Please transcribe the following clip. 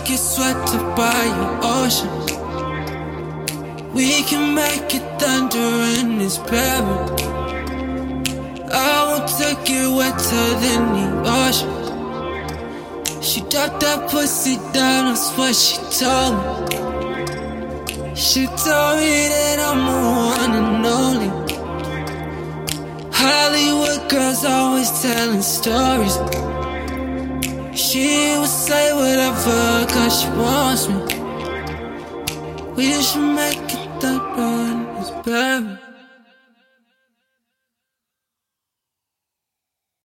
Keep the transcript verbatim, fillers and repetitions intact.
get swept up by your ocean. We can make it thunder in this barrel. I won't take it wetter than the ocean. She dropped that pussy down, that's what she told me. She told me that I'm the one and only. Hollywood girls always telling stories. She will say whatever cause she wants me. We should make it that run, it's better.